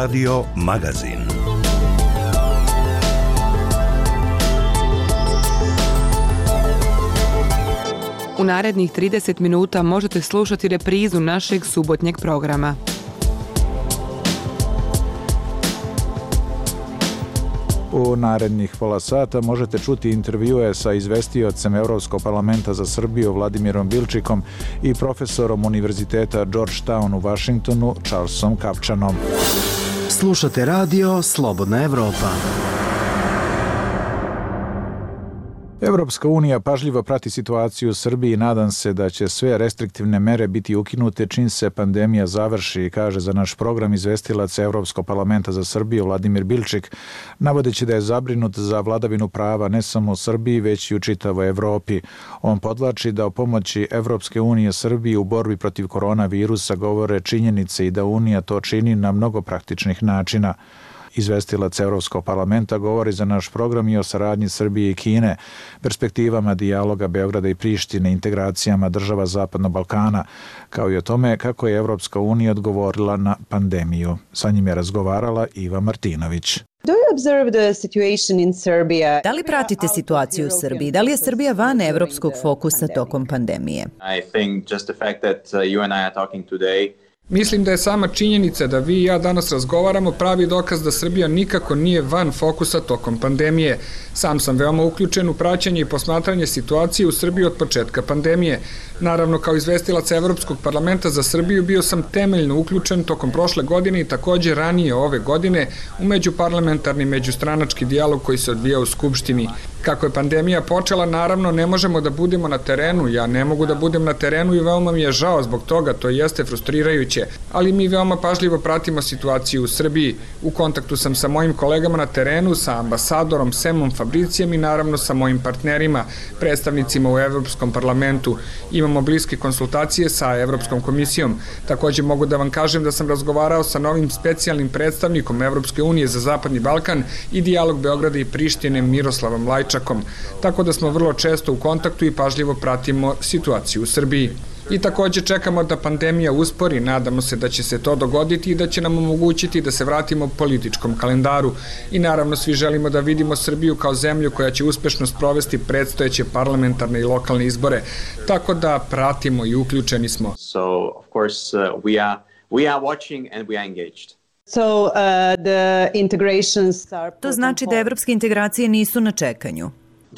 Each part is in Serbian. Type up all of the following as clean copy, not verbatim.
Radio Magazin. U narednih 30 minuta možete slušati reprizu našeg subotnjeg programa. U narednih pola sata možete čuti intervjue sa izvestiocem Evropskog parlamenta za Srbiju Vladimirom Bilčikom i profesorom Univerziteta Georgetown u Vašingtonu Charlesom Kapčanom. Slušate radio Slobodna Evropa. Evropska unija pažljivo prati situaciju u Srbiji i nadam se da će sve restriktivne mere biti ukinute čim se pandemija završi, kaže za naš program izvestilac Evropskog parlamenta za Srbiju Vladimir Bilčik, navodeći da je zabrinut za vladavinu prava ne samo u Srbiji, već i u čitavoj Evropi. On podvlači da o pomoći Evropske unije Srbiji u borbi protiv koronavirusa govore činjenice i da Unija to čini na mnogo praktičnih načina. Izvestilac Evropskog parlamenta govori za naš program i o saradnji Srbije i Kine, perspektivama dijaloga Beograda i Prištine, integracijama država Zapadnog Balkana, kao i o tome kako je Evropska unija odgovorila na pandemiju. Sa njim je razgovarala Iva Martinović. Da li pratite situaciju u Srbiji? Da li je Srbija van evropskog fokusa tokom pandemije? Mislim da je sama činjenica da vi i ja danas razgovaramo pravi dokaz da Srbija nikako nije van fokusa tokom pandemije. Sam sam veoma uključen u praćenje i posmatranje situacije u Srbiji od početka pandemije. Naravno, kao izvestilac Evropskog parlamenta za Srbiju bio sam temeljno uključen tokom prošle godine i takođe ranije ove godine u međuparlamentarni međustranački dijalog koji se odvijao u Skupštini. Kako je pandemija počela, naravno ne možemo da budemo na terenu, ja ne mogu da budem na terenu i veoma mi je žao zbog toga, to jeste frustrirajuće, ali mi veoma pažljivo pratimo situaciju u Srbiji. U kontaktu sam sa mojim kolegama na terenu, sa ambasadorom Semom Fabricijem i naravno sa mojim partnerima, predstavnicima u Evropskom parlamentu. Imamo bliske konsultacije sa Evropskom komisijom. Takođe mogu da vam kažem da sam razgovarao sa novim specijalnim predstavnikom Evropske unije za Zapadni Balkan i dijalog Beograda i Prištine Miroslavom Lajčakom. Tako da smo vrlo često u kontaktu i pažljivo pratimo situaciju u Srbiji. I takođe čekamo da pandemija uspori, nadamo se da će se to dogoditi i da će nam omogućiti da se vratimo političkom kalendaru. I naravno svi želimo da vidimo Srbiju kao zemlju koja će uspešno sprovesti predstojeće parlamentarne i lokalne izbore. Tako da pratimo i uključeni smo. To znači da evropske integracije nisu na čekanju.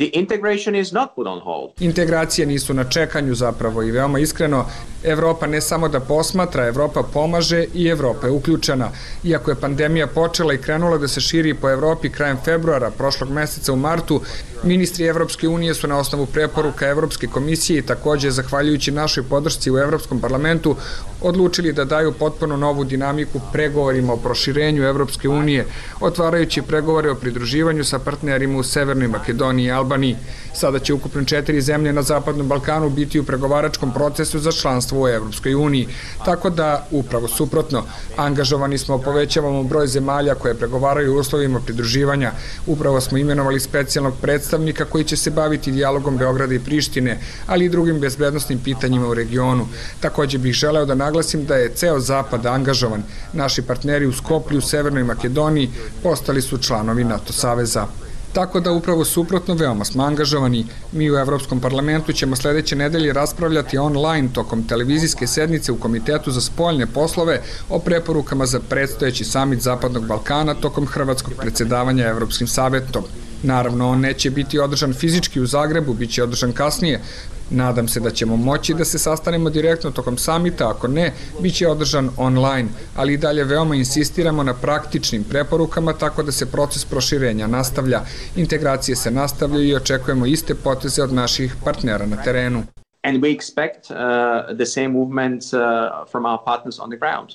Integracije nisu na čekanju zapravo i veoma iskreno, Evropa ne samo da posmatra, Evropa pomaže i Evropa je uključena. Iako je pandemija počela i krenula da se širi po Evropi krajem februara, prošlog meseca u martu, ministri Evropske unije su na osnovu preporuka Evropske komisije i takođe zahvaljujući našoj podršci u Evropskom parlamentu odlučili da daju potpuno novu dinamiku pregovorima o proširenju Evropske unije, otvarajući pregovore o pridruživanju sa partnerima u Severnoj Makedoniji i Albaniji. Sada će ukupno 4 zemlje na Zapadnom Balkanu biti u pregovaračkom procesu za članstvo u Evropskoj uniji. Tako da, upravo suprotno, angažovani smo, povećavamo broj zemalja koje pregovaraju o uslovima pridruživanja. Upravo smo imenovali specijalnog predstavnika koji će se baviti dijalogom Beograda i Prištine, ali i drugim bezbednosnim pitanjima u regionu. Takođe bih želeo da naglasim da je ceo Zapad angažovan. Naši partneri u Skoplju, u Severnoj Makedoniji, postali su članovi NATO saveza. Tako da upravo suprotno veoma smo angažovani. Mi u Evropskom parlamentu ćemo sledeće nedelje raspravljati online tokom televizijske sednice u Komitetu za spoljne poslove o preporukama za predstojeći samit Zapadnog Balkana tokom hrvatskog predsjedavanja Evropskim savetom. Naravno, on neće biti održan fizički u Zagrebu, bit će održan kasnije. Nadam se da ćemo moći da se sastanemo direktno tokom samita, ako ne, bit će održan online, ali i dalje veoma insistiramo na praktičnim preporukama tako da se proces proširenja nastavlja. Integracije se nastavljaju i očekujemo iste poteze od naših partnera na terenu. And we expect the same movement from our partners on the ground.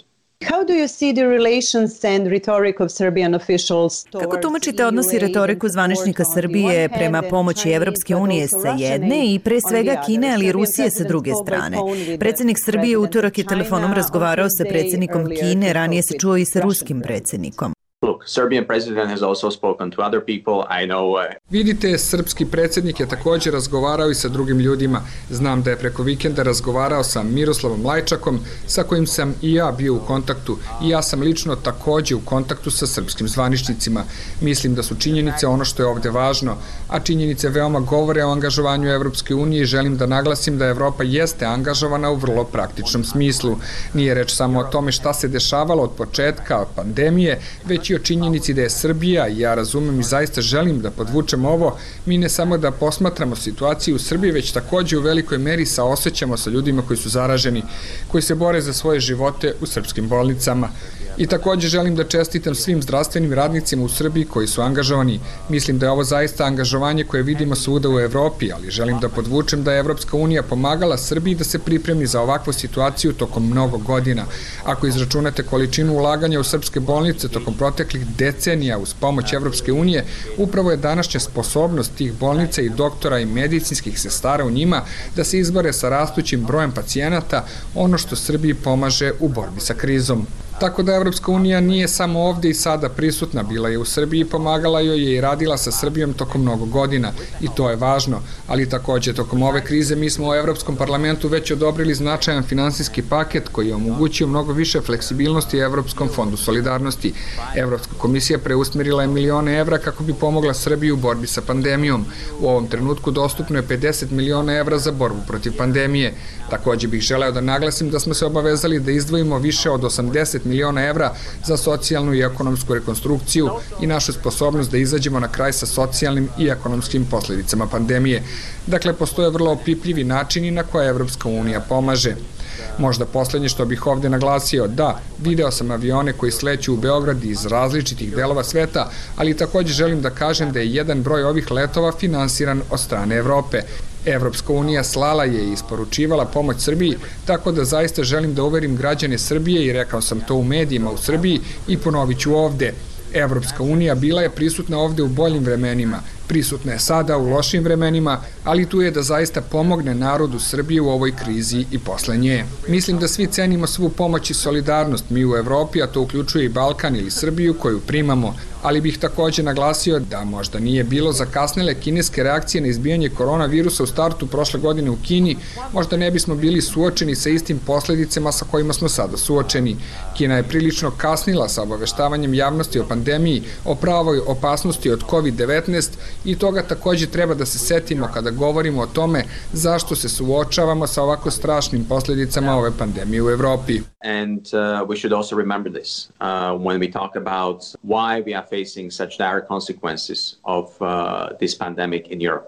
Kako tumačite odnos i retoriku zvaničnika Srbije prema pomoći Evropske unije sa jedne i pre svega Kine, ali i Rusije sa druge strane? Predsjednik Srbije utorak je telefonom razgovarao sa predsjednikom Kine, ranije se čuo i sa ruskim predsjednikom. Look, Serbian president has also spoken to other people. I know. Vidite, srpski predsjednik je također razgovarao i sa drugim ljudima. Znam da je preko vikenda razgovarao sa Miroslavom Lajčakom, sa kojim sam i ja bio u kontaktu, i ja sam lično također u kontaktu sa srpskim zvaničnicima. Mislim da su činjenice ono što je ovdje važno, a činjenice veoma govore o angažovanju Evropske unije i želim da naglasim da Evropa jeste angažovana u vrlo praktičnom smislu. Nije reč samo o tome šta se dešavalo od početka pandemije, već i o činjenici da je Srbija, i ja razumem i zaista želim da podvučem ovo, mi ne samo da posmatramo situaciju u Srbiji, već također u velikoj meri saosećamo sa ljudima koji su zaraženi, koji se bore za svoje živote u srpskim bolnicama. I također želim da čestitam svim zdravstvenim radnicima u Srbiji koji su angažovani. Mislim da je ovo zaista angažovanje koje vidimo svuda u Evropi, ali želim da podvučem da je Evropska unija pomagala Srbiji da se pripremi za ovakvu situaciju tokom mnogo godina. Ako izračunate količinu ulaganja u srpske bolnice tokom proteklih decenija uz pomoć Evropske unije, upravo je današnja sposobnost tih bolnica i doktora i medicinskih sestara u njima da se izbore sa rastućim brojem pacijenata ono što Srbiji pomaže u borbi sa krizom. Tako da Evropska unija nije samo ovdje i sada prisutna, bila je u Srbiji, pomagala joj je i radila sa Srbijom tokom mnogo godina i to je važno, ali također tokom ove krize mi smo u Evropskom parlamentu već odobrili značajan finansijski paket koji je omogućio mnogo više fleksibilnosti Evropskom fondu solidarnosti. Evropska komisija preusmjerila je milione evra kako bi pomogla Srbiji u borbi sa pandemijom. U ovom trenutku dostupno je 50 miliona evra za borbu protiv pandemije. Također bih želeo da naglasim da smo se obavezali da izdvojimo više od 80 miliona evra za socijalnu i ekonomsku rekonstrukciju i našu sposobnost da izađemo na kraj sa socijalnim i ekonomskim posljedicama pandemije. Dakle, postoje vrlo opipljivi načini na koje Evropska unija pomaže. Možda posljednje što bih ovdje naglasio, da, video sam avione koji sleću u Beograd iz različitih delova sveta, ali također želim da kažem da je jedan broj ovih letova finansiran od strane Evrope. Evropska unija slala je i isporučivala pomoć Srbiji, tako da zaista želim da uverim građane Srbije i rekao sam to u medijima u Srbiji i ponovit ću ovdje. Evropska unija bila je prisutna ovdje u boljim vremenima, prisutna je sada u lošim vremenima, ali tu je da zaista pomogne narodu Srbije u ovoj krizi i posle nje. Mislim da svi cenimo svu pomoć i solidarnost mi u Evropi, a to uključuje i Balkan ili Srbiju koju primamo, ali bih također naglasio da možda nije bilo zakasnele kineske reakcije na izbijanje koronavirusa u startu prošle godine u Kini, možda ne bismo bili suočeni sa istim posljedicama sa kojima smo sada suočeni. Kina je prilično kasnila sa obaveštavanjem javnosti o pandemiji, o pravoj opasnosti od COVID-19 i toga također treba da se setimo kada govorimo o tome zašto se suočavamo sa ovako strašnim posljedicama ove pandemije u Evropi. And we should also remember this when we talk about why we are facing such dire consequences of this pandemic in Europe.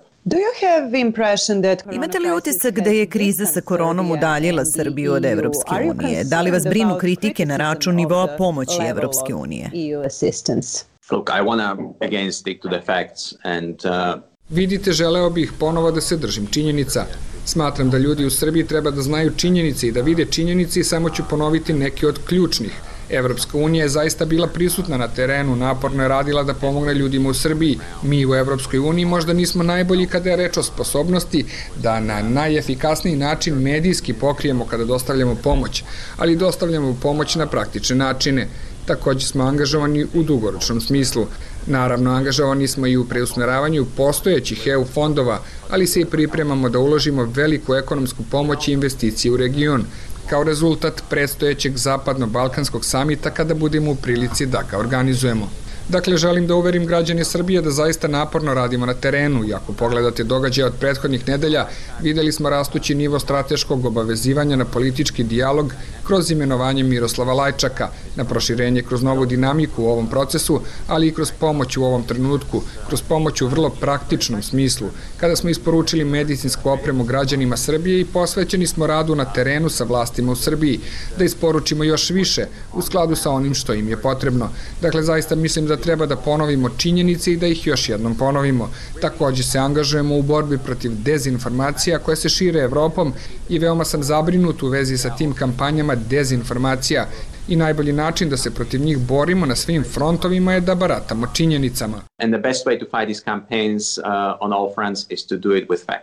Imate li utisak da je kriza sa koronom udaljila Srbiju od Evropske unije? Da li vas brinu kritike na račun nivoa pomoći Evropske unije? Look, I want to again stick to the facts and Vidite, želeo bih ponovo da se držim činjenica. Smatram da ljudi u Srbiji treba da znaju činjenice i da vide činjenice i samo ću ponoviti neke od ključnih. Evropska unija je zaista bila prisutna na terenu, naporno je radila da pomogne ljudima u Srbiji. Mi u Evropskoj uniji možda nismo najbolji kada je reč o sposobnosti da na najefikasniji način medijski pokrijemo kada dostavljamo pomoć, ali dostavljamo pomoć na praktične načine. Također smo angažovani u dugoročnom smislu. Naravno, angažovani smo i u preusmjeravanju postojećih EU fondova, ali se i pripremamo da uložimo veliku ekonomsku pomoć i investicije u region, kao rezultat predstojećeg zapadno-balkanskog samita kada budemo u prilici da ga organizujemo. Dakle, želim da uverim građane Srbije da zaista naporno radimo na terenu i ako pogledate događaje od prethodnih nedelja, videli smo rastući nivo strateškog obavezivanja na politički dijalog kroz imenovanje Miroslava Lajčaka, na proširenje kroz novu dinamiku u ovom procesu, ali i kroz pomoć u ovom trenutku, kroz pomoć u vrlo praktičnom smislu, kada smo isporučili medicinsku opremu građanima Srbije i posvećeni smo radu na terenu sa vlastima u Srbiji, da isporučimo još više u skladu sa onim što im je potrebno. Dakle, zaista mislim da treba da ponovimo činjenice i da ih još jednom ponovimo. Također se angažujemo u borbi protiv dezinformacija koje se šire Evropom i veoma sam zabrinut u vezi sa tim kampanjama dezinformacija i najbolji način da se protiv njih borimo na svim frontovima je da baratamo činjenicama. And the best way to fight these campaigns on all fronts is to do it with facts.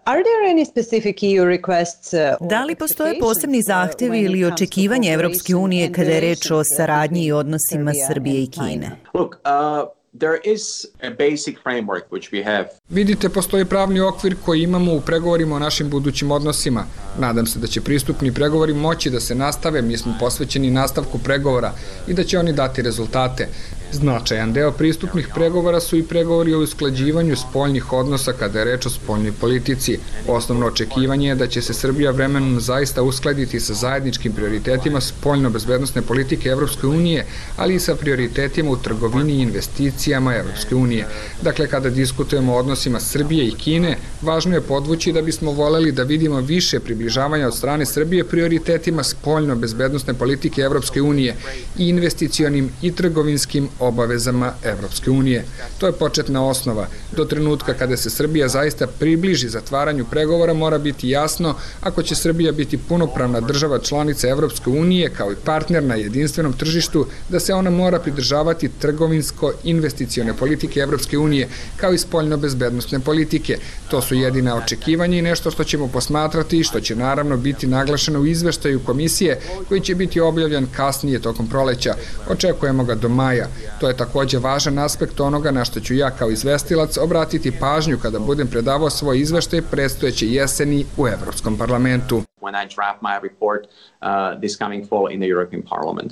Da li postoje posebni zahtevi ili očekivanje Evropske unije kada je reč o saradnji i odnosima Srbije i Kine? There is a basic framework which we have. Vidite, postoji pravni okvir koji imamo u pregovorima o našim budućim odnosima. Nadam se da će pristupni pregovori moći da se nastave, mi smo posvećeni nastavku pregovora i da će oni dati rezultate. Značajan deo pristupnih pregovora su i pregovori o usklađivanju spoljnih odnosa kada je reč o spoljnoj politici. Osnovno očekivanje je da će se Srbija vremenom zaista uskladiti sa zajedničkim prioritetima spoljno-bezbednosne politike Evropske unije, ali i sa prioritetima u trgovini i investicijama Evropske unije. Dakle, kada diskutujemo o odnosima Srbije i Kine, važno je podvući da bismo voleli da vidimo više približavanja od strane Srbije prioritetima spoljno-bezbednosne politike Evropske unije i investicionim i trgovinskim obavezama Evropske unije. To je početna osnova. Do trenutka kada se Srbija zaista približi zatvaranju pregovora mora biti jasno ako će Srbija biti punopravna država članica Evropske unije kao i partner na jedinstvenom tržištu da se ona mora pridržavati trgovinsko-investicione politike Evropske unije kao i spoljno-bezbednosne politike. To su jedina očekivanja i nešto što ćemo posmatrati i što će naravno biti naglašeno u izveštaju komisije koji će biti objavljen kasnije tokom proleća. Očekujemo ga do maja. To je takođe važan aspekt onoga na što ću ja kao izvestilac obratiti pažnju kada budem predavao svoj izveštaj predstojeće jeseni u Evropskom parlamentu. When I draft my report this coming fall in the European Parliament.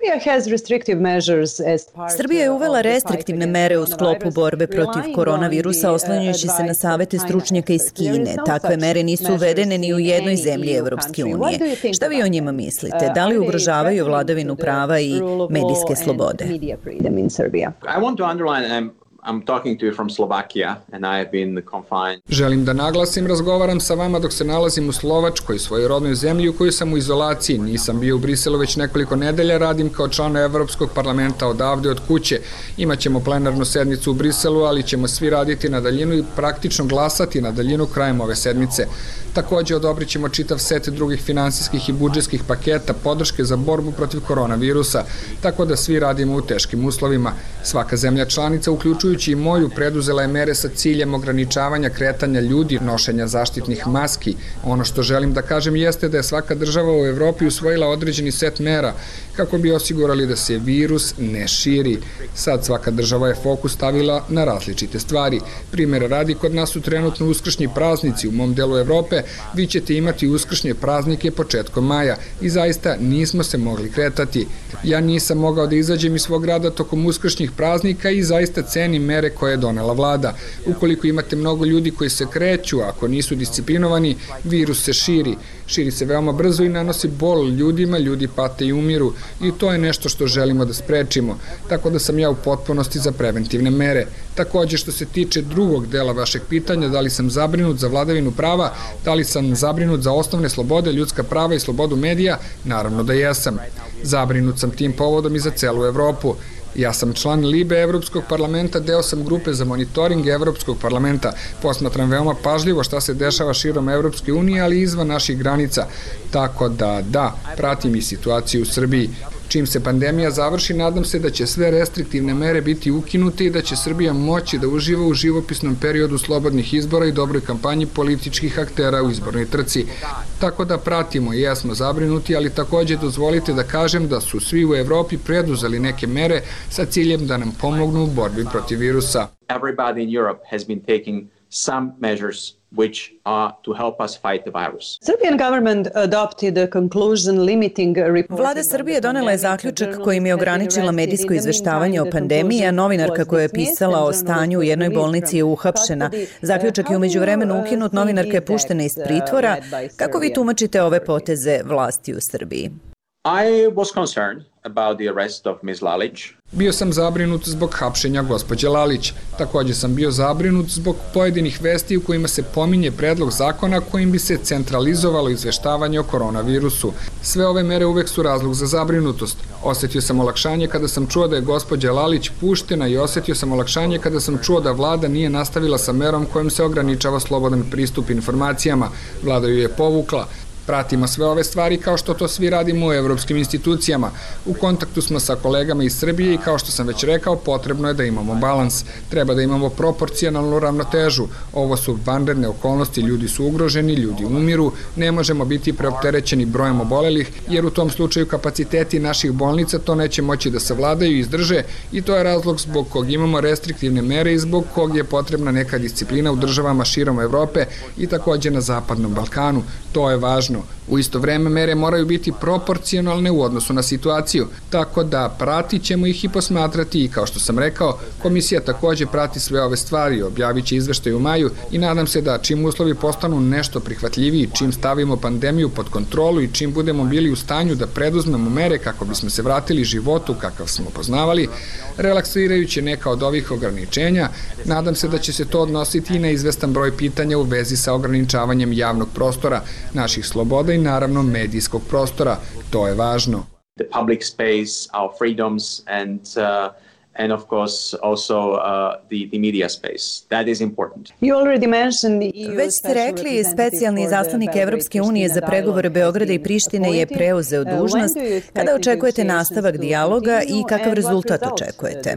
Srbija je uvela restriktivne mere u sklopu borbe protiv koronavirusa oslanjajući se na savete stručnjaka iz Kine. Takve mere nisu uvedene ni u jednoj zemlji Evropske unije. Šta vi o njima mislite? Da li ugrožavaju vladavinu prava i medijske slobode? I want to underline I'm talking to you from Slovakia and I have been confined. Želim da naglasim, razgovaram sa vama dok se nalazim u Slovačkoj, svojoj rodnoj zemlji u kojoj sam u izolaciji. Nisam bio u Briselu već nekoliko nedelja, radim kao član Evropskog parlamenta odavde od kuće. Imaćemo plenarnu sednicu u Briselu, ali ćemo svi raditi na daljinu i praktično glasati na daljinu krajem ove sedmice. Takođe odobrit ćemo čitav set drugih finansijskih i budžetskih paketa podrške za borbu protiv koronavirusa, tako da svi radimo u teškim uslovima. Svaka zemlja članica, uključujući i moju, preduzela je mere sa ciljem ograničavanja kretanja ljudi, nošenja zaštitnih maski. Ono što želim da kažem jeste da je svaka država u Evropi usvojila određeni set mera kako bi osigurali da se virus ne širi. Sad svaka država je fokus stavila na različite stvari. Primjer radi, kod nas su trenutno uskršnji praznici. U mom delu Evrope vi ćete imati uskršnje praznike početkom maja i zaista nismo se mogli kretati. Ja nisam mogao da izađem iz svog grada tokom uskršnjih praznika i zaista cenim mere koje je donela vlada. Ukoliko imate mnogo ljudi koji se kreću, ako nisu disciplinovani, virus se širi. Širi se veoma brzo i nanosi bol ljudima, ljudi pate i umiru i to je nešto što želimo da sprečimo, tako da sam ja u potpunosti za preventivne mere. Takođe, što se tiče drugog dela vašeg pitanja, da li sam zabrinut za vladavinu prava, da li sam zabrinut za osnovne slobode, ljudska prava i slobodu medija, naravno da jesam. Zabrinut sam tim povodom i za celu Evropu. Ja sam član Libe Evropskog parlamenta, deo sam grupe za monitoring Evropskog parlamenta. Posmatram veoma pažljivo šta se dešava širom Evropske unije, ali i izvan naših granica. Tako da, pratim i situaciju u Srbiji. Čim se pandemija završi, nadam se da će sve restriktivne mere biti ukinute i da će Srbija moći da uživa u živopisnom periodu slobodnih izbora i dobroj kampanji političkih aktera u izbornoj trci. Tako da pratimo i jesmo zabrinuti, ali takođe dozvolite da kažem da su svi u Evropi preduzeli neke mere sa ciljem da nam pomognu u borbi protiv virusa. Everybody in Europe has been taking some measures which are to help us fight the virus. Vlada Srbije donela je zaključak kojim je ograničila medijsko izveštavanje o pandemiji, a novinarka koja je pisala o stanju u jednoj bolnici je uhapšena. Zaključak je umeđu vremenu ukinut, novinarka je puštena iz pritvora. Kako vi tumačite ove poteze vlasti u Srbiji? I was concerned about the arrest of Ms. Lalić. Bio sam zabrinut zbog hapšenja gospođe Lalić. Takođe sam bio zabrinut zbog pojedinih vesti u kojima se pominje predlog zakona kojim bi se centralizovalo izveštavanje o koronavirusu. Sve ove mere uvek su razlog za zabrinutost. Osetio sam olakšanje kada sam čuo da je gospođa Lalić puštena i osetio sam olakšanje kada sam čuo da vlada nije nastavila sa merom kojom se ograničava slobodan pristup informacijama. Vlada ju je povukla. Pratimo sve ove stvari kao što to svi radimo u evropskim institucijama. U kontaktu smo sa kolegama iz Srbije i kao što sam već rekao, potrebno je da imamo balans. Treba da imamo proporcionalnu ravnotežu. Ovo su vanredne okolnosti, ljudi su ugroženi, ljudi umiru, ne možemo biti preopterećeni brojem obolelih, jer u tom slučaju kapaciteti naših bolnica to neće moći da savladaju i izdrže i to je razlog zbog kog imamo restriktivne mere i zbog kog je potrebna neka disciplina u državama širom Evrope i takođe na Zapadnom Balkanu. To je važno. U isto vreme mere moraju biti proporcionalne u odnosu na situaciju, tako da pratit ćemo ih i posmatrati i kao što sam rekao, komisija takođe prati sve ove stvari, objavit će izveštaj u maju i nadam se da čim uslovi postanu nešto prihvatljiviji, čim stavimo pandemiju pod kontrolu i čim budemo bili u stanju da preduzmemo mere kako bismo se vratili životu kakav smo poznavali, relaksirajući neka od ovih ograničenja, nadam se da će se to odnositi i na izvestan broj pitanja u vezi sa ograničavanjem javnog prostora, naših sloboda i naravno medijskog prostora. To je važno. The public space, our freedoms and of course also the media space. That is important. Već ste rekli, specijalni izaslanik Evropske unije za pregovore Beograda i Prištine je preuzeo dužnost. Kada očekujete nastavak dijaloga i kakav rezultat očekujete?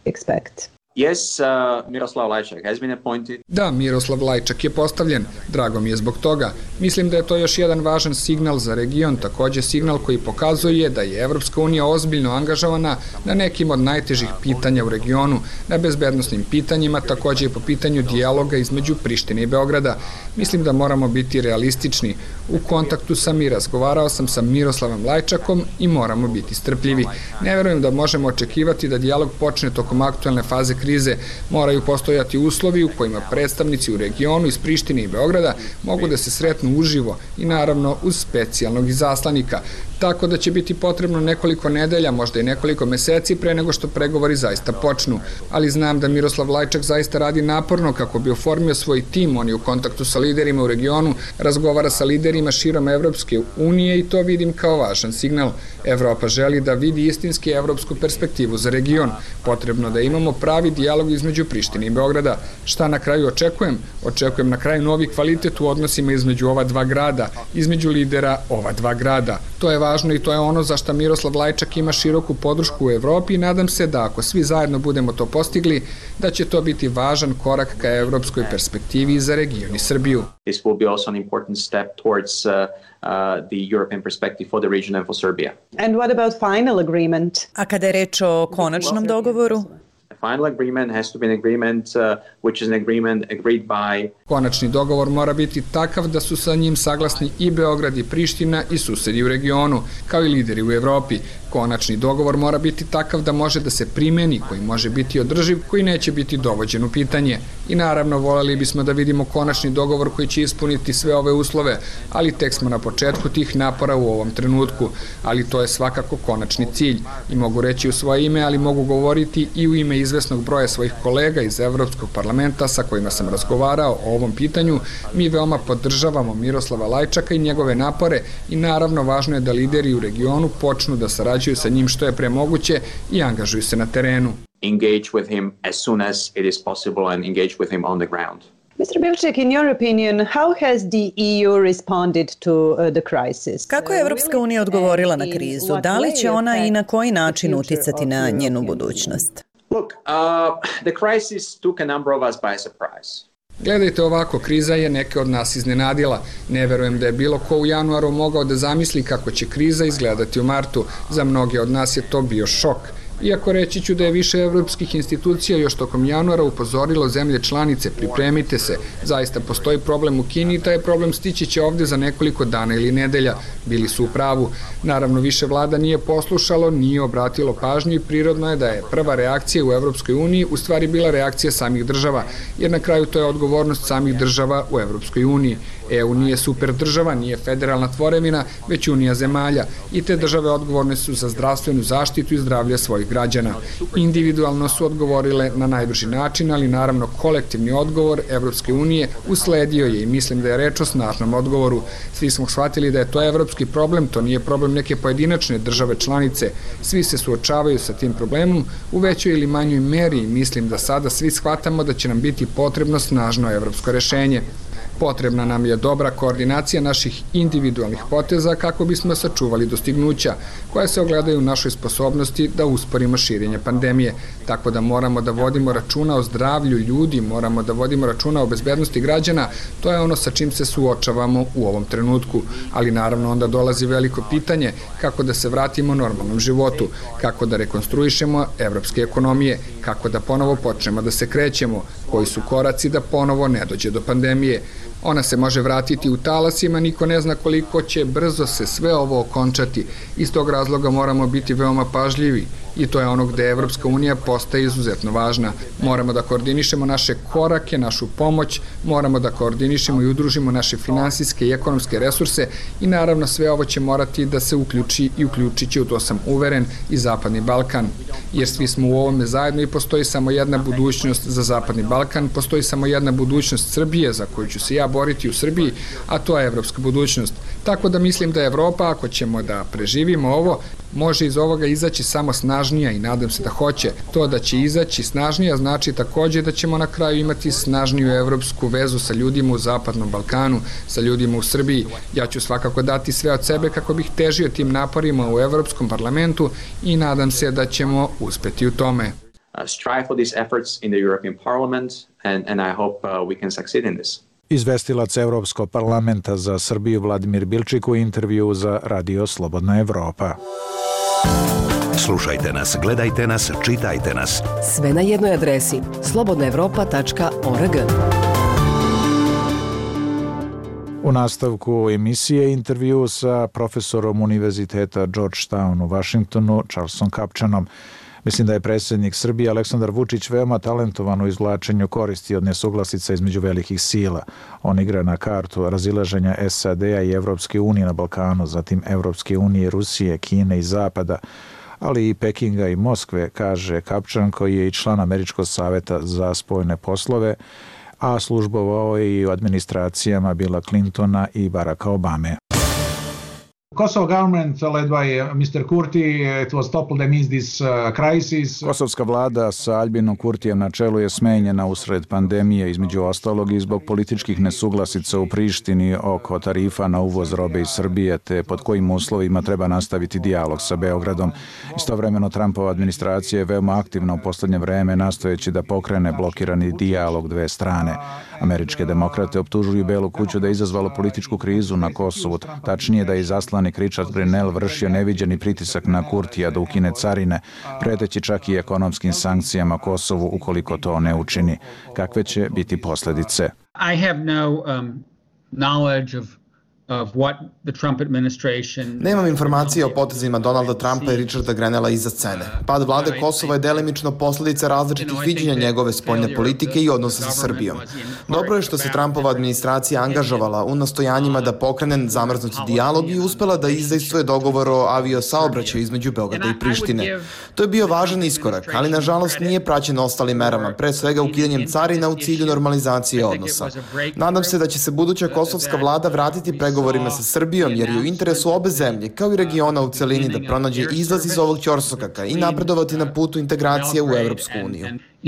Yes, Miroslav Lajčak has been appointed. Da, Miroslav Lajčak je postavljen. Drago mi je zbog toga. Mislim da je to još jedan važan signal za region, takođe signal koji pokazuje da je Evropska unija ozbiljno angažovana na nekim od najtežih pitanja u regionu, na bezbednosnim pitanjima, takođe i po pitanju dijaloga između Prištine i Beograda. Mislim da moramo biti realistični. U kontaktu sam i razgovarao sam sa Miroslavom Lajčakom i moramo biti strpljivi. Ne verujem da možemo očekivati da dijalog počne tokom aktuelne faze krize. Moraju postojati uslovi u kojima predstavnici u regionu iz Prištine i Beograda mogu da se sretnu uživo i naravno uz specijalnog izaslanika. Tako da će biti potrebno nekoliko nedelja, možda i nekoliko meseci pre nego što pregovori zaista počnu. Ali znam da Miroslav Lajčak zaista radi naporno kako bi oformio svoj tim. On je u kontaktu sa liderima u regionu, razgovara sa liderima širom Evropske unije i to vidim kao važan signal. Evropa želi da vidi istinski evropsku perspektivu za region. Potrebno da imamo pravi dijalog između Prištine i Beograda. Šta na kraju očekujem? Očekujem na kraju novi kvalitet u odnosima između ova dva grada, između lidera ova dva grada. To je važno i to je ono za što Miroslav Lajčak ima široku podršku u Evropi i nadam se da ako svi zajedno budemo to postigli, da će to biti važan korak ka evropskoj perspektivi za region i Srbiju. This will be also an important step towards the European perspective for the region and for Serbia. And what about final agreement? A kada je reč o konačnom dogovoru? Final agreement has to be an agreement which is an agreement agreed by. Konačni dogovor mora biti takav da su sa njim saglasni i Beograd i Priština i susedi u regionu, kao i lideri u Evropi. Konačni dogovor mora biti takav da može da se primeni, koji može biti održiv, koji neće biti dovođen u pitanje. I naravno, voljeli bismo da vidimo konačni dogovor koji će ispuniti sve ove uslove, ali tek smo na početku tih napora u ovom trenutku. Ali to je svakako konačni cilj. I mogu reći u svoje ime, ali mogu govoriti i u ime izvesnog broja svojih kolega iz Evropskog parlamenta sa kojima sam razgovarao o ovom pitanju. Mi veoma podržavamo Miroslava Lajčaka i njegove napore i naravno važno je da lideri u regionu počnu da sarađuju sa njim što je pre moguće i angažuju se na terenu. Engage with him as soon as it is possible and engage with him on the ground. Mr. Bilček, in your opinion, how has the EU responded to the crisis? Kako je Evropska unija odgovorila na krizu? Da li će ona i na koji način uticati na njenu budućnost? Look, the crisis took a number of us by surprise. Gledajte ovako, kriza je neke od nas iznenadila. Ne verujem da je bilo ko u januaru mogao da zamisli kako će kriza izgledati u martu. Za mnoge od nas je to bio šok. Iako reći ću da je više evropskih institucija još tokom januara upozorilo zemlje članice, pripremite se, zaista postoji problem u Kini i taj problem stići će ovde za nekoliko dana ili nedelja. Bili su u pravu. Naravno, više vlada nije poslušalo, nije obratilo pažnju i prirodno je da je prva reakcija u Evropskoj uniji u stvari bila reakcija samih država, jer na kraju to je odgovornost samih država u Evropskoj uniji. EU nije super država, nije federalna tvorevina, već unija zemalja i te države odgovorne su za zdravstvenu zaštitu i zdravlje svojih građana. Individualno su odgovorile na najbrži način, ali naravno kolektivni odgovor Evropske unije usledio je i mislim da je reč o snažnom odgovoru. Svi smo shvatili da je to evropski problem, to nije problem neke pojedinačne države članice. Svi se suočavaju sa tim problemom u većoj ili manjoj meri i mislim da sada svi shvatamo da će nam biti potrebno snažno evropsko rešenje. Potrebna nam je dobra koordinacija naših individualnih poteza kako bismo sačuvali dostignuća koja se ogledaju u našoj sposobnosti da usporimo širenje pandemije. Tako da moramo da vodimo računa o zdravlju ljudi, moramo da vodimo računa o bezbednosti građana, to je ono sa čim se suočavamo u ovom trenutku. Ali naravno onda dolazi veliko pitanje kako da se vratimo normalnom životu, kako da rekonstruišemo evropske ekonomije, kako da ponovo počnemo da se krećemo, koji su koraci da ponovo ne dođe do pandemije. Ona se može vratiti u talasima, niko ne zna koliko će brzo se sve ovo okončati. Iz tog razloga moramo biti veoma pažljivi i to je ono gde Evropska unija postaje izuzetno važna. Moramo da koordinišemo naše korake, našu pomoć, moramo da koordinišemo i udružimo naše finansijske i ekonomske resurse i naravno sve ovo će morati da se uključi i uključit će, u to sam uveren, i Zapadni Balkan. Jer svi smo u ovome zajedno i postoji samo jedna budućnost za Zapadni Balkan, postoji samo jedna budućnost Srbije za koju ću se ja boriti u Srbiji, a to je evropska budućnost. Tako da mislim da Evropa, ako ćemo da preživimo ovo, može iz ovoga izaći samo snažnija i nadam se da hoće. To da će izaći snažnija znači takođe da ćemo na kraju imati snažniju evropsku vezu sa ljudima u Zapadnom Balkanu, sa ljudima u Srbiji. Ja ću svakako dati sve od sebe kako bih težio tim naporima u Evropskom parlamentu i nadam se da ćemo uspeti u tome. Strive for these efforts in the European Parliament and I hope we can succeed in this. Izvestilac Evropskog parlamenta za Srbiju Vladimir Bilčik u intervju za Radio Slobodna Evropa. Slušajte nas, gledajte nas, čitajte nas. Sve na jednoj adresi slobodnaevropa.org. U nastavku emisije intervju sa profesorom Univerziteta Georgetown u Vašingtonu, Charlesom Kapčanom. Mislim da je predsjednik Srbije Aleksandar Vučić veoma talentovan u izvlačenju koristi od nesuglasica između velikih sila. On igra na kartu razilaženja SAD-a i Evropske unije na Balkanu, zatim Evropske unije, Rusije, Kine i Zapada, ali i Pekinga i Moskve, kaže Kapčan, koji je i član Američkog saveta za spoljne poslove, a službovao je i u administracijama Billa Clintona i Baracka Obame. Kosovo government led by Mr. Kurti, it was toppled amidst this crisis. Kosovska vlada sa Albinom Kurtijem na čelu je smenjena usred pandemije, između ostalog i zbog političkih nesuglasica u Prištini oko tarifa na uvoz robe iz Srbije, te pod kojim uslovima treba nastaviti dijalog sa Beogradom. Istovremeno Trumpova administracija je veoma aktivna u poslednje vreme, nastojeći da pokrene blokirani dijalog dve strane. Američke demokrate optužuju Belu kuću da je izazvalo političku krizu na Kosovu, tačnije da je izaslanik Richard Grenell vršio neviđeni pritisak na Kurtija da ukine carine, preteći čak i ekonomskim sankcijama Kosovu ukoliko to ne učini. Kakve će biti posledice? I have no knowledge of what the Trump administration... Nemam informacije o potezima Donalda Trumpa i Richarda Grenella iza scene. Pad vlade Kosova je delimično posledica različitih viđenja njegove spoljne politike i odnosa sa Srbijom. Dobro je što se Trumpova administracija angažovala u nastojanjima da pokrene zamrznuti dijalog i uspela da izdejstvuje dogovor o aviosaobraćaju između Beograda i Prištine. To je bio važan iskorak, ali nažalost nije praćen ostalim merama, pre svega ukidanjem carina u cilju normalizacije odnosa. Nadam se da će se buduća kosovska vlada vratiti pregovorima sa Srbijom, jer je u interesu obe zemlje, kao i regiona u celini, da pronađe izlaz iz ovog ćorsokaka i napredovati na putu integracije u Evropsku uniju.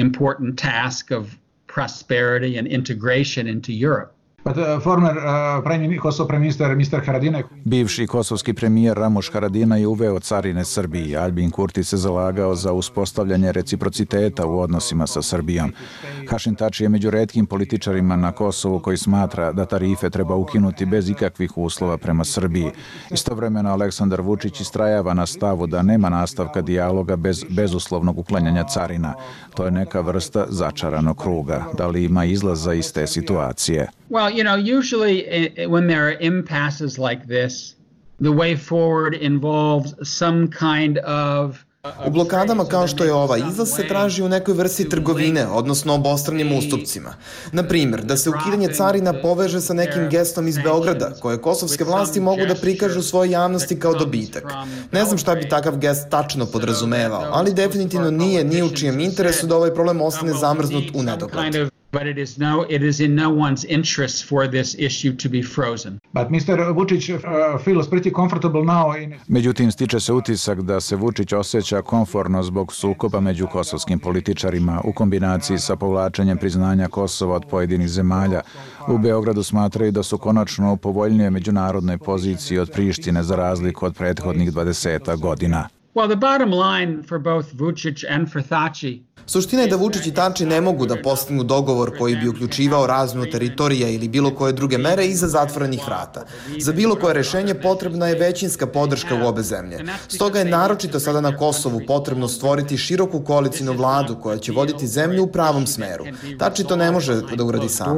But former Kosovo Prime Minister Mr. Haradinaj... Bivši kosovski premijer Ramuš Haradinaj je uveo carine Srbiji. Albin Kurti se zalagao za uspostavljanje reciprociteta u odnosima sa Srbijom. Hašim Tači je među retkim političarima na Kosovu koji smatra da tarife treba ukinuti bez ikakvih uslova prema Srbiji. Istovremeno Aleksandar Vučić istrajava na stavu da nema nastavka dijaloga bez bezuslovnog uklanjanja carina. To je neka vrsta začaranog kruga. Da li ima izlaza iz te situacije? Well, you know, usually when there are impasses like this, the way forward involves some kind of... U blokadama kao što je ova, izlaz se traži u nekoj vrsti trgovine, odnosno obostranim ustupcima. Na primjer, da se ukidanje carina poveže sa nekim gestom iz Beograda, koje kosovske vlasti mogu da prikažu svojoj javnosti kao dobitak. Ne znam šta bi takav gest tačno podrazumevao, ali definitivno nije ni u čijem interesu da ovaj problem ostane zamrznut u nedogled. But it is in no one's interest for this issue to be frozen. But Mr. Vučić feels pretty comfortable now in... Međutim, stiče se utisak da se Vučić osjeća komforno zbog sukoba među kosovskim političarima u kombinaciji sa povlačenjem priznanja Kosova od pojedinih zemalja. U Beogradu smatraju da su konačno u povoljnije međunarodnoj poziciji od Prištine za razliku od prethodnih 20 godina. Well, the bottom line for both Vučić and for Thaçi. Suština je da Vučić i Tači ne mogu da postignu dogovor koji bi uključivao razmenu teritorija ili bilo koje druge mere iza zatvorenih vrata. Za bilo koje rešenje potrebna je većinska podrška u obe zemlje. Stoga je naročito sada na Kosovu potrebno stvoriti široku koalicijnu vladu koja će voditi zemlju u pravom smeru. Tači to ne može da uradi sam.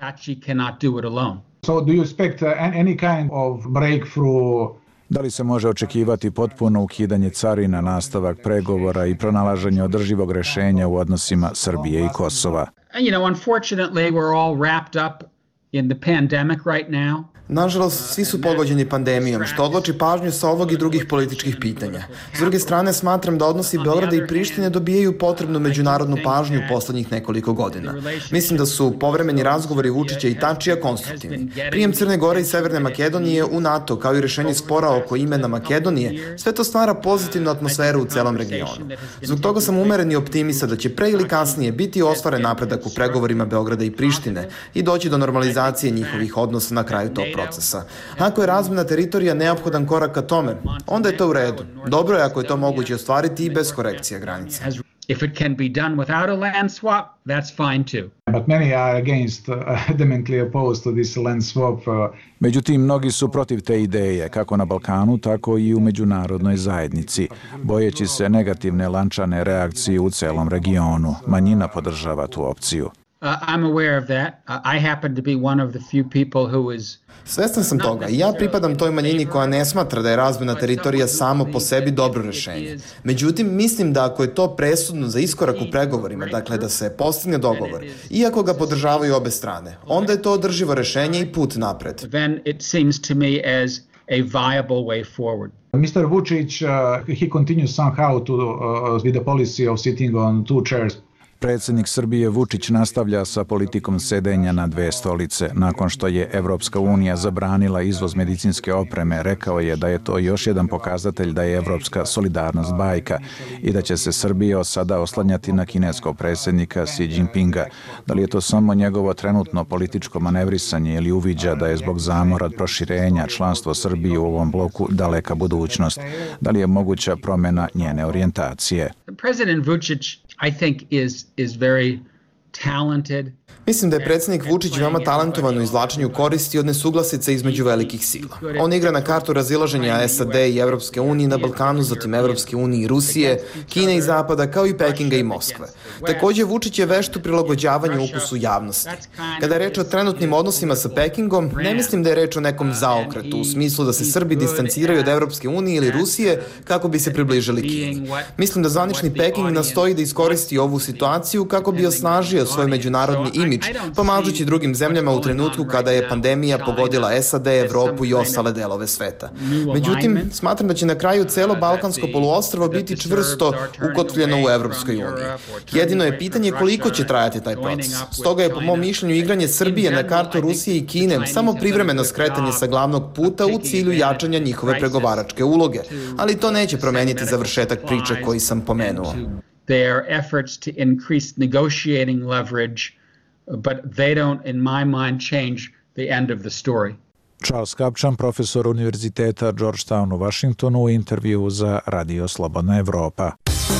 So do you expect any kind of breakthrough? Da li se može očekivati potpuno ukidanje carina, nastavak pregovora i pronalaženje održivog rešenja u odnosima Srbije i Kosova? Unfortunately, we're all wrapped up in the pandemic right now. Nažalost, svi su pogođeni pandemijom, što odvlači pažnju sa ovog i drugih političkih pitanja. S druge strane, smatram da odnosi Beograda i Prištine dobijaju potrebnu međunarodnu pažnju u poslednjih nekoliko godina. Mislim da su povremeni razgovori Vučića i Tačija konstruktivni. Prijem Crne Gore i Severne Makedonije u NATO, kao i rešenje spora oko imena Makedonije, sve to stvara pozitivnu atmosferu u celom regionu. Zbog toga sam umeren i optimista da će pre ili kasnije biti ostvaren napredak u pregovorima Beograda i Prištine i doći do normalizacije njihovih odnosa na kraju tog procesa. Ako je razmena teritorija neophodan korak ka tome, onda je to u redu. Dobro je ako je to moguće ostvariti i bez korekcija granica. If it can be done without a land swap, that's fine too. But many are against, adamantly opposed to this land swap. Međutim, mnogi su protiv te ideje, kako na Balkanu, tako i u međunarodnoj zajednici, bojeći se negativne lančane reakcije u celom regionu. Manjina podržava tu opciju. I'm aware of that. I happen to be one of the few people who is... Svestan sam toga i ja pripadam toj manjini koja ne smatra da je razmena teritorija samo po sebi dobro rešenje. Međutim, mislim da ako je to presudno za iskorak u pregovorima, dakle da se postigne dogovor, iako ga podržavaju obe strane, onda je to održivo rešenje i put napred. Then it seems to me as a viable way forward. Mr. Vučić, he continues somehow to with the policy of sitting on two chairs. Predsjednik Srbije Vučić nastavlja sa politikom sedenja na dve stolice. Nakon što je Evropska unija zabranila izvoz medicinske opreme, rekao je da je to još jedan pokazatelj da je evropska solidarnost bajka i da će se Srbija od sada oslanjati na kineskog predsjednika Xi Jinpinga. Da li je to samo njegovo trenutno političko manevrisanje ili uviđa da je zbog zamora od proširenja članstvo Srbije u ovom bloku daleka budućnost? Da li je moguća promjena njene orijentacije? President Vučić, I think, is very talented. Mislim da je predsjednik Vučić veoma talentovan u izvlačenju koristi od nesuglasica između velikih sila. On igra na kartu razilaženja SAD i Evropske unije na Balkanu, zatim Evropske unije i Rusije, Kine i Zapada, kao i Pekinga i Moskve. Takođe, Vučić je vešt u prilagođavanju ukusu javnosti. Kada je reč o trenutnim odnosima sa Pekingom, ne mislim da je reč o nekom zaokretu, u smislu da se Srbi distanciraju od Evropske unije ili Rusije kako bi se približili Kini. Mislim da zvanični Peking nastoji da iskoristi ovu situaciju kako bi osnažio svoj međunarodni imidž, pomažući drugim zemljama u trenutku kada je pandemija pogodila SAD, Evropu i ostale delove sveta. Međutim, smatram da će na kraju celo Balkansko poluostrvo biti čvrsto ukotvljeno u Evropskoj uniji. Jedino je pitanje koliko će trajati taj proces. Stoga je po mom mišljenju igranje Srbije na kartu Rusije i Kine samo privremeno skretanje sa glavnog puta u cilju jačanja njihove pregovaračke uloge, ali to neće promeniti završetak priče koji sam pomenuo. Their efforts to increase negotiating leverage, but they don't, in my mind, change the end of the story. Charles Kapčan, profesor Univerziteta Georgetown u Washingtonu, u intervju za Radio Slobodna Evropa.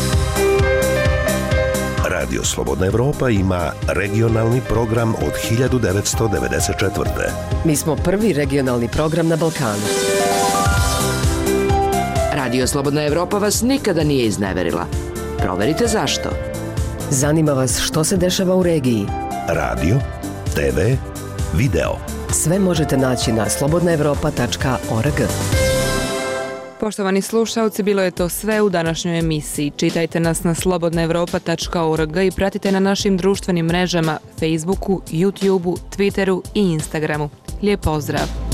Radio Slobodna Evropa ima regionalni program od 1994. Mi smo prvi regionalni program na Balkanu. Radio Slobodna Evropa vas nikada nije izneverila. Proverite zašto. Zanima vas što se dešava u regiji. Radio, TV, video. Sve možete naći na slobodnaevropa.org. Poštovani slušalci, bilo je to sve u današnjoj emisiji. Čitajte nas na slobodnaevropa.org i pratite na našim društvenim mrežama Facebooku, YouTubeu, Twitteru i Instagramu. Lijep pozdrav!